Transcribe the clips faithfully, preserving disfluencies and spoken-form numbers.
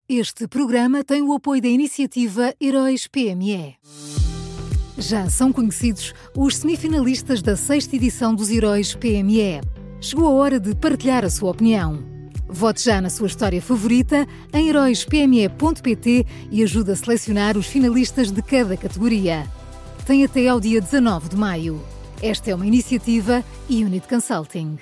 Este programa tem o apoio da iniciativa Heróis P M E. Já são conhecidos os semifinalistas da sexta edição dos Heróis P M E. Chegou a hora de partilhar a sua opinião. Vote já na sua história favorita em heróis p m e ponto p t e ajude a selecionar os finalistas de cada categoria. Tem até ao dia dezanove de maio. Esta é uma iniciativa Unit Consulting.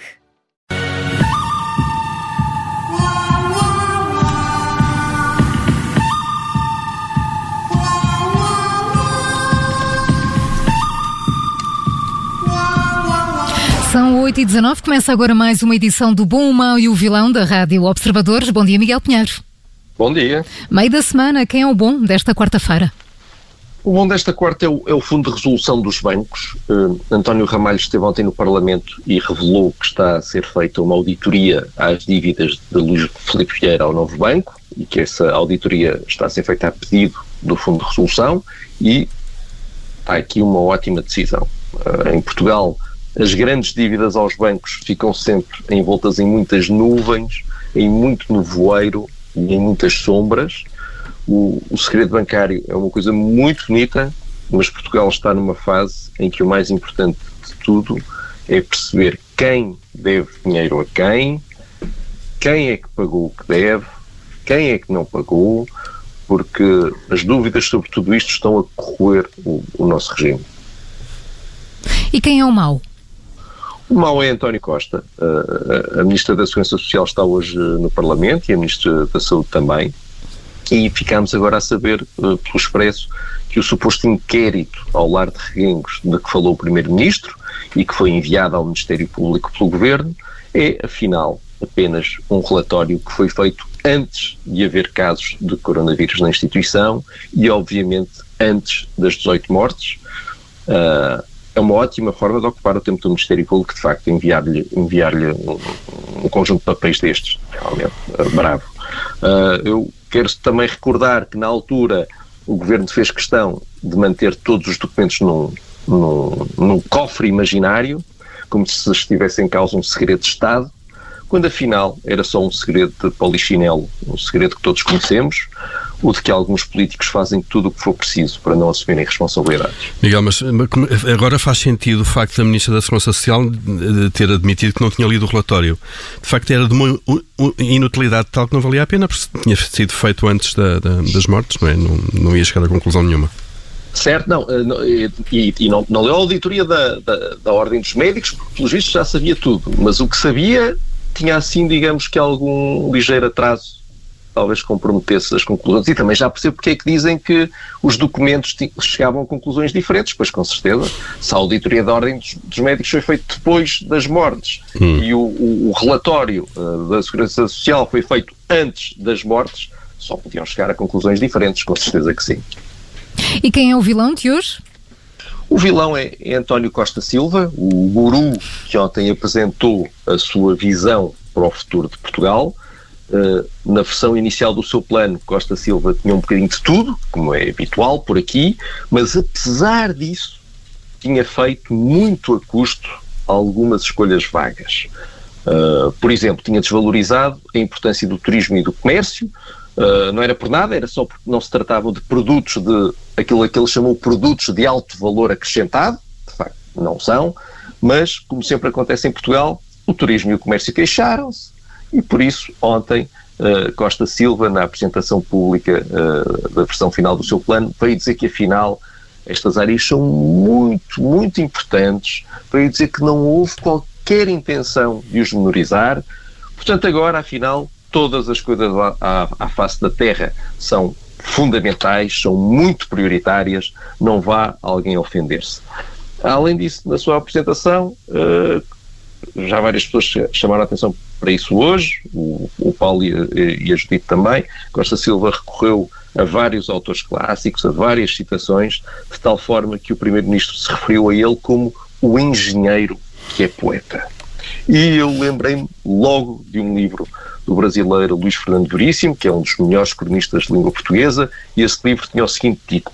São oito e dezanove, começa agora mais uma edição do Bom, o Mau e o Vilão da Rádio Observadores. Bom dia, Miguel Pinheiro. Bom dia. Meio da semana, quem é o bom desta quarta-feira? O bom desta quarta é o, é o Fundo de Resolução dos Bancos. Uh, António Ramalho esteve ontem no Parlamento e revelou que está a ser feita uma auditoria às dívidas de Luís Filipe Vieira ao novo banco e que essa auditoria está a ser feita a pedido do Fundo de Resolução e há aqui uma ótima decisão. Uh, em Portugal, as grandes dívidas aos bancos ficam sempre envoltas em muitas nuvens, em muito nevoeiro e em muitas sombras. O, o segredo bancário é uma coisa muito bonita, mas Portugal está numa fase em que o mais importante de tudo é perceber quem deve dinheiro a quem, quem é que pagou o que deve, quem é que não pagou, porque as dúvidas sobre tudo isto estão a corroer o, o nosso regime. E quem é o mau? O mau é António Costa. A, a Ministra da Segurança Social está hoje no Parlamento e a Ministra da Saúde também. E ficámos agora a saber, uh, pelo Expresso, que o suposto inquérito ao lar de Reguengos de que falou o Primeiro-Ministro e que foi enviado ao Ministério Público pelo Governo é, afinal, apenas um relatório que foi feito antes de haver casos de coronavírus na instituição e, obviamente, antes das dezoito mortes. Uh, é uma ótima forma de ocupar o tempo do Ministério Público, de facto, enviar-lhe, enviar-lhe um, um conjunto de papéis destes. Realmente, uh, bravo. Uh, eu quero também recordar que, na altura, o Governo fez questão de manter todos os documentos num, num, num cofre imaginário, como se estivesse em causa um segredo de Estado, quando afinal era só um segredo de polichinelo, um segredo que todos conhecemos, o de que alguns políticos fazem tudo o que for preciso para não assumirem responsabilidades. Miguel, mas agora faz sentido o facto da Ministra da Segurança Social ter admitido que não tinha lido o relatório. De facto era de uma inutilidade tal que não valia a pena, porque tinha sido feito antes da, da, das mortes, não é? Não, não ia chegar a conclusão nenhuma. Certo, não, e, e não, não leu a auditoria da, da, da Ordem dos Médicos, porque pelos vistos já sabia tudo, mas o que sabia tinha assim, digamos que algum ligeiro atraso, talvez comprometesse as conclusões, e também já percebo porque é que dizem que os documentos t- chegavam a conclusões diferentes, pois com certeza, se a auditoria da Ordem dos, dos Médicos foi feita depois das mortes hum. e o, o, o relatório uh, da Segurança Social foi feito antes das mortes, só podiam chegar a conclusões diferentes, com certeza que sim. E quem é o vilão de hoje? O vilão é, é António Costa Silva, o guru que ontem apresentou a sua visão para o futuro de Portugal. Uh, na versão inicial do seu plano, Costa Silva tinha um bocadinho de tudo, como é habitual por aqui, mas apesar disso tinha feito muito a custo algumas escolhas vagas. Uh, por exemplo, tinha desvalorizado a importância do turismo e do comércio. Uh, não era por nada, era só porque não se tratavam de produtos de aquilo que ele chamou produtos de alto valor acrescentado, de facto não são, mas como sempre acontece em Portugal, o turismo e o comércio queixaram-se e por isso ontem uh, Costa Silva, na apresentação pública uh, da versão final do seu plano, veio dizer que afinal estas áreas são muito, muito importantes, veio dizer que não houve qualquer intenção de os menorizar, portanto agora afinal todas as coisas à, à, à face da terra são fundamentais, são muito prioritárias, não vá alguém ofender-se. Além disso, na sua apresentação, uh, já várias pessoas chamaram a atenção para isso hoje, o, o Paulo e a, e a Judite também. Costa Silva recorreu a vários autores clássicos, a várias citações, de tal forma que o Primeiro-Ministro se referiu a ele como o engenheiro que é poeta. E eu lembrei-me logo de um livro do brasileiro Luís Fernando Veríssimo, que é um dos melhores cronistas de língua portuguesa, e esse livro tinha o seguinte título: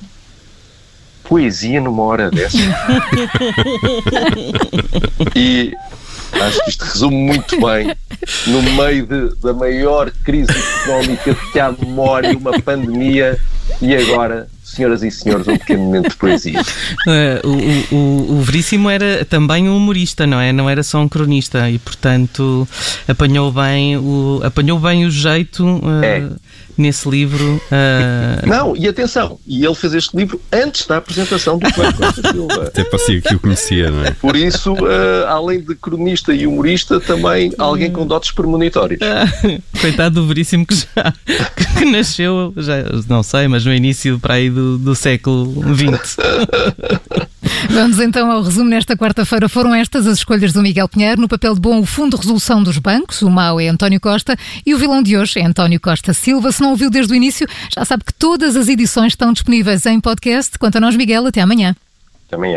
Poesia numa hora dessa. E Acho que isto resume muito bem, no meio de, da maior crise económica que há memória, uma pandemia, e agora, senhoras e senhores, um pequeno momento de poesia. Uh, o, o, o Veríssimo era também um humorista, não é? Não era só um cronista e, portanto, apanhou bem o, apanhou bem o jeito uh, é. nesse livro. Uh... Não, e atenção, e ele fez este livro antes da apresentação do Coelho Costa Silva. Até parecia que o conhecia, não é? Por isso, uh, além de cronista e humorista, também alguém com dotes premonitórios. Coitado do Veríssimo que já que nasceu, já não sei, mas no início para aí do, do século vinte. Vamos então ao resumo. Nesta quarta-feira foram estas as escolhas do Miguel Pinheiro. No papel de bom, o Fundo de Resolução dos Bancos, o mau é António Costa e o vilão de hoje é António Costa Silva. Se não ouviu desde o início, já sabe que todas as edições estão disponíveis em podcast. Quanto a nós, Miguel, até amanhã. Até amanhã.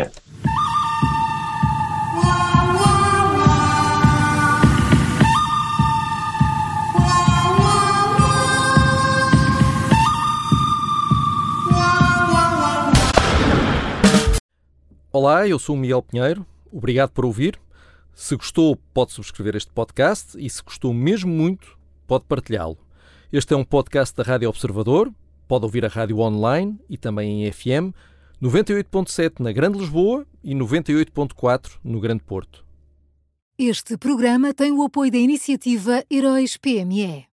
Olá, eu sou o Miguel Pinheiro, obrigado por ouvir. Se gostou, pode subscrever este podcast e se gostou mesmo muito, pode partilhá-lo. Este é um podcast da Rádio Observador, pode ouvir a rádio online e também em F M, noventa e oito ponto sete na Grande Lisboa e noventa e oito ponto quatro no Grande Porto. Este programa tem o apoio da iniciativa Heróis P M E.